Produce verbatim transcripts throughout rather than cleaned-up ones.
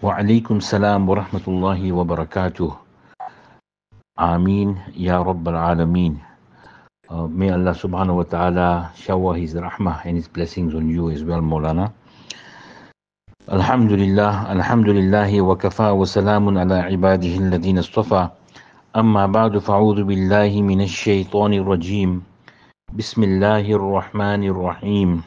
Wa alaikum salam wa rahmatullahi wa barakatuh. Ameen Ya Rabbal Alameen. Uh, may Allah subhanahu wa ta'ala shower His rahmah and His blessings on you as well, Maulana. Alhamdulillah, Alhamdulillahi wa kafa wa salamun ala ibadihi alladhina istafa. Amma ba'du fa'udhu billahi minash shaitanir rajim. Bismillahir rahmanir rahim.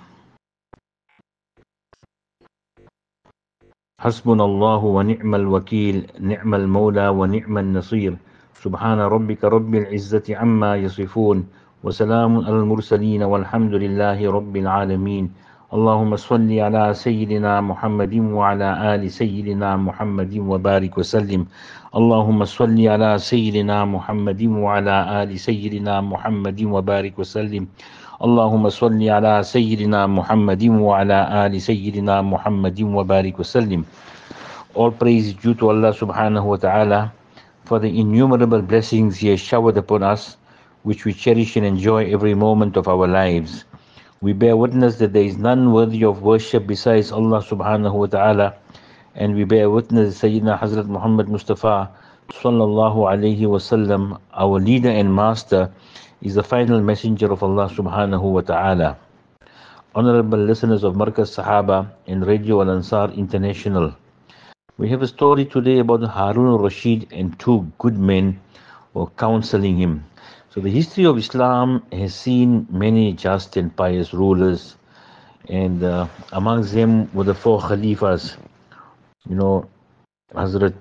Hasbunallahu wa ni'mal wakil, ni'mal mawla wa ni'mal nasir. سبحان ربك رب العزة عما يصفون وسلام على المرسلين والحمد لله رب العالمين اللهم صل على سيدنا محمد وعلى آل سيدنا محمد وبارك وسلم اللهم صل على سيدنا محمد وعلى آل سيدنا محمد وبارك وسلم اللهم صل على سيدنا محمد وعلى آل سيدنا محمد وبارك وسلم. All praise is due to Allah subhanahu wa ta'ala for the innumerable blessings He has showered upon us, which we cherish and enjoy every moment of our lives. We bear witness that there is none worthy of worship besides Allah subhanahu wa ta'ala, and we bear witness that Sayyidina Hazrat Muhammad Mustafa sallallahu alayhi wasallam, our leader and master, is the final messenger of Allah subhanahu wa ta'ala. Honorable listeners of Markaz Sahaba and Radio Al Ansar International, we have a story today about Harun al-Rashid and two good men were counseling him. So the history of Islam has seen many just and pious rulers, and uh, amongst them were the four Khalifas. You know, Hazrat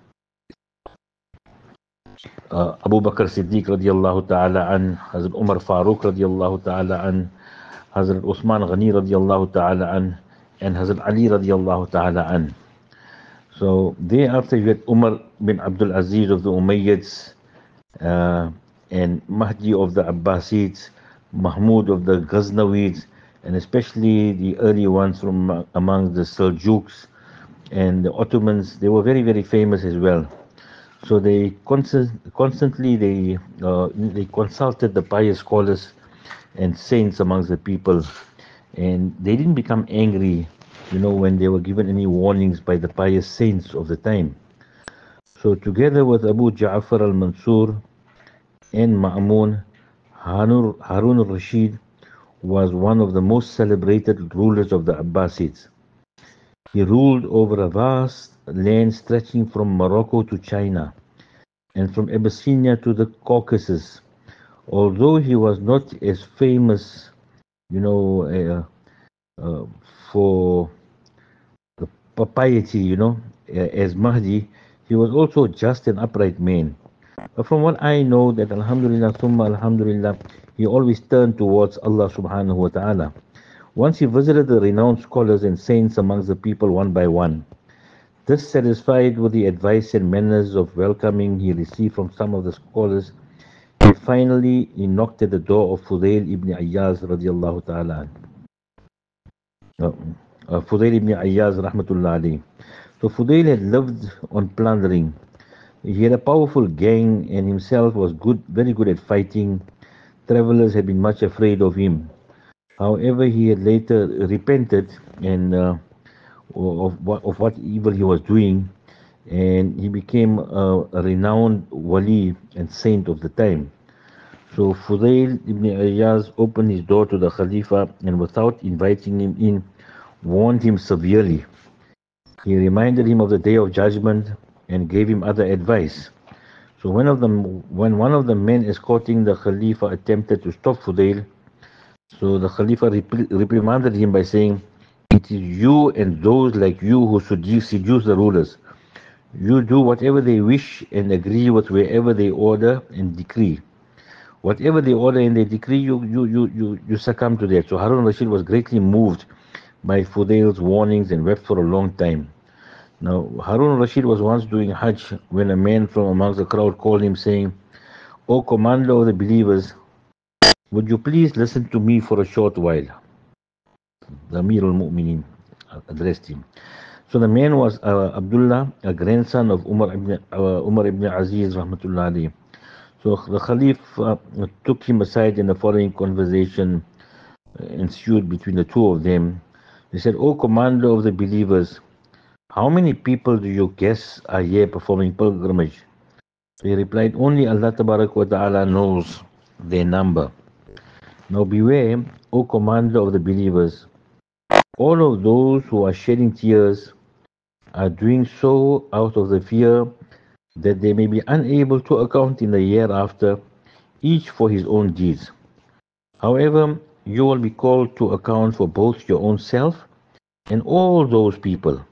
uh, Abu Bakr Siddiq radiallahu ta'ala an, Hazrat Umar Farooq radiallahu ta'ala an, Hazrat Uthman Ghani radiallahu ta'ala an, and Hazrat Ali radiallahu ta'ala an. So thereafter you had Umar bin Abdul Aziz of the Umayyads, uh, and Mahdi of the Abbasids, Mahmud of the Ghaznavids, and especially the early ones from among the Seljuks and the Ottomans. They were very, very famous as well. So they constant, constantly they uh, they consulted the pious scholars and saints amongst the people, and they didn't become angry, you know, when they were given any warnings by the pious saints of the time. So together with Abu Ja'far al-Mansur and Ma'mun, Harun al-Rashid was one of the most celebrated rulers of the Abbasids. He ruled over a vast land stretching from Morocco to China and from Abyssinia to the Caucasus. Although he was not as famous, you know, uh, uh, for the piety, you know, as Mahdi, he was also just an upright man. But from what I know, that Alhamdulillah, Thumma Alhamdulillah, he always turned towards Allah subhanahu wa ta'ala. Once he visited the renowned scholars and saints amongst the people one by one. This satisfied with the advice and manners of welcoming he received from some of the scholars, he finally he knocked at the door of Fudail ibn Ayyaz radiallahu ta'ala. Oh. Uh, Fudail ibn Ayyaz rahmatullah alayhi. So Fudail had lived on plundering. He had a powerful gang and himself was good, very good at fighting. Travelers had been much afraid of him. However, he had later repented and uh, of, what, of what evil he was doing, and he became a, a renowned wali and saint of the time. So Fudail ibn Ayyaz opened his door to the Khalifa and without inviting him in, warned him severely. He reminded him of the day of judgment and gave him other advice. So one of them, when one of the men escorting the Khalifa attempted to stop Fudail, so the Khalifa rep- reprimanded him by saying, "It is you and those like you who seduce, seduce the rulers. You do whatever they wish and agree with wherever they order and decree. Whatever they order and they decree, you you you you, you succumb to that." So Harun al-Rashid was greatly moved by Fudail's warnings and wept for a long time. Now, Harun al-Rashid was once doing Hajj when a man from amongst the crowd called him saying, "O commander of the believers, would you please listen to me for a short while?" The Amir al-Mu'mineen addressed him. So the man was uh, Abdullah, a grandson of Umar ibn, uh, Umar ibn Aziz rahmatullah alayhi. So the Khalif uh, took him aside and the following conversation ensued between the two of them. He said, "O commander of the believers, how many people do you guess are here performing pilgrimage? So he replied, only Allah Tabarak wa Ta'ala knows their number. Now beware, O commander of the believers, all of those who are shedding tears are doing so out of the fear that they may be unable to account in the year after, each for his own deeds. However, you will be called to account for both your own self and all those people.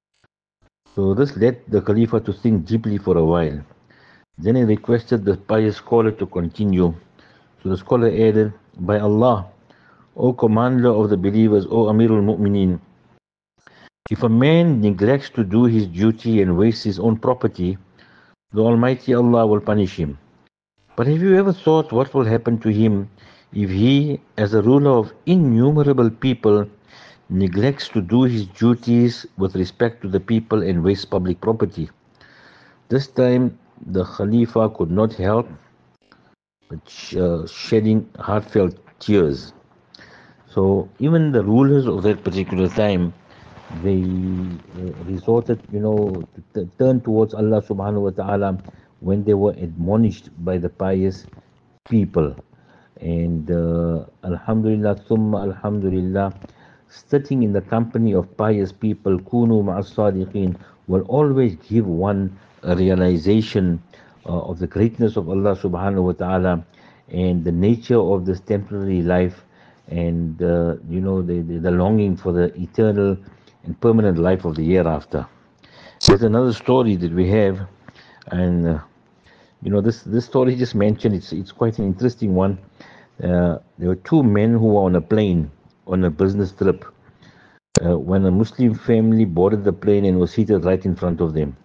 So this led the Khalifa to think deeply for a while. Then he requested the pious scholar to continue. So the scholar added, by Allah, O commander of the believers, O Amirul Mu'mineen, if a man neglects to do his duty and wastes his own property, the Almighty Allah will punish him. But have you ever thought what will happen to him if he, as a ruler of innumerable people, neglects to do his duties with respect to the people and wastes public property? This time, the Khalifa could not help but uh, shedding heartfelt tears. So even the rulers of that particular time, they uh, resorted, you know, to t- turn towards Allah subhanahu wa ta'ala when they were admonished by the pious people. And uh, Alhamdulillah, thumma Alhamdulillah, sitting in the company of pious people, kunu ma'as sadiqeen, will always give one a realization uh, of the greatness of Allah subhanahu wa ta'ala and the nature of this temporary life, and uh, you know the, the, the longing for the eternal and permanent life of the hereafter. There's another story that we have, and uh, you know this this story just mentioned. It's it's quite an interesting one. Uh, there were two men who were on a plane on a business trip uh, when a Muslim family boarded the plane and was seated right in front of them.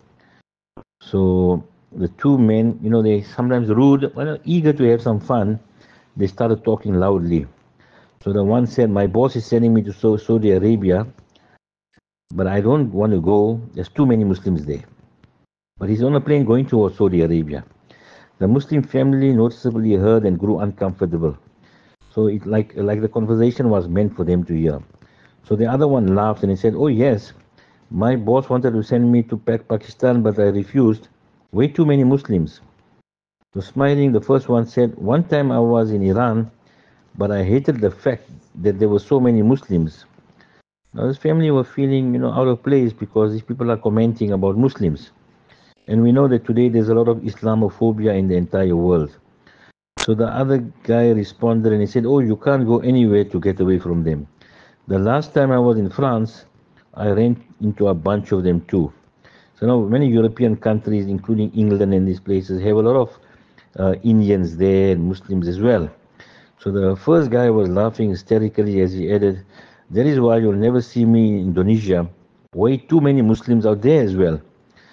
So the two men, you know, they sometimes rude, well, eager to have some fun. They started talking loudly. So the one said, "My boss is sending me to Saudi Arabia, but I don't want to go. There's too many Muslims there." But he's on a plane going towards Saudi Arabia. The Muslim family noticeably heard and grew uncomfortable. So it like like the conversation was meant for them to hear. So the other one laughed and he said, "Oh yes, my boss wanted to send me to Pakistan, but I refused. Way too many Muslims." So smiling, the first one said, "One time I was in Iran, but I hated the fact that there were so many Muslims." Now this family were feeling, you know, out of place because these people are commenting about Muslims. And we know that today there's a lot of Islamophobia in the entire world. So the other guy responded and he said, "Oh, you can't go anywhere to get away from them. The last time I was in France, I ran into a bunch of them too." So now many European countries, including England and these places, have a lot of uh, Indians there and Muslims as well. So the first guy was laughing hysterically as he added, "That is why you'll never see me in Indonesia. Way too many Muslims out there as well."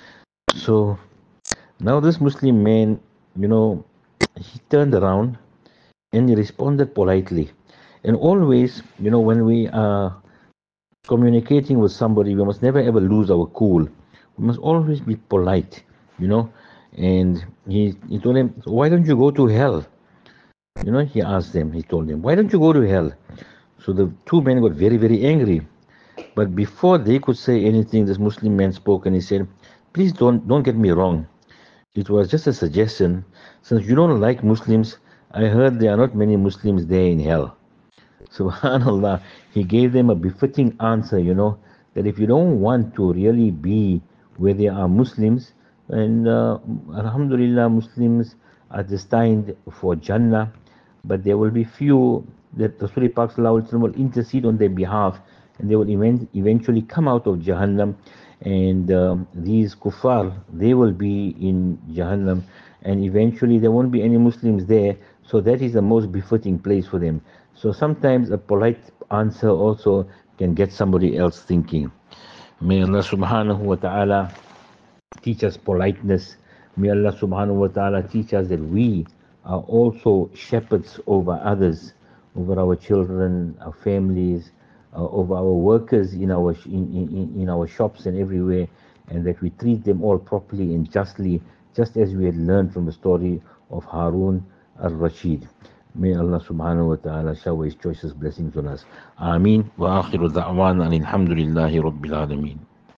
So now this Muslim man, you know, he turned around and he responded politely. And always, you know, when we are communicating with somebody, we must never ever lose our cool. We must always be polite, you know. And he, he told him, "Why don't you go to hell?" You know, he asked them, he told them, "Why don't you go to hell?" So the two men got very, very angry. But before they could say anything, this Muslim man spoke and he said, "Please don't don't get me wrong. It was just a suggestion. Since you don't like Muslims, I heard there are not many Muslims there in hell." Subhanallah, he gave them a befitting answer, you know, that if you don't want to really be where there are Muslims, and uh, Alhamdulillah, Muslims are destined for Jannah, but there will be few that Rasul Pak will intercede on their behalf, and they will event, eventually come out of Jahannam, and um, these kuffar, they will be in Jahannam, and eventually there won't be any Muslims there, so that is the most befitting place for them. So sometimes a polite answer also can get somebody else thinking. May Allah subhanahu wa ta'ala teach us politeness. May Allah subhanahu wa ta'ala teach us that we are also shepherds over others, over our children, our families, uh, over our workers in our in, in, in our shops and everywhere, and that we treat them all properly and justly, just as we had learned from the story of Harun al-Rashid. May Allah subhanahu wa ta'ala shower his choicest blessings on us. Ameen. Wa akhiru da'wana alhamdulillahi rabbil alameen.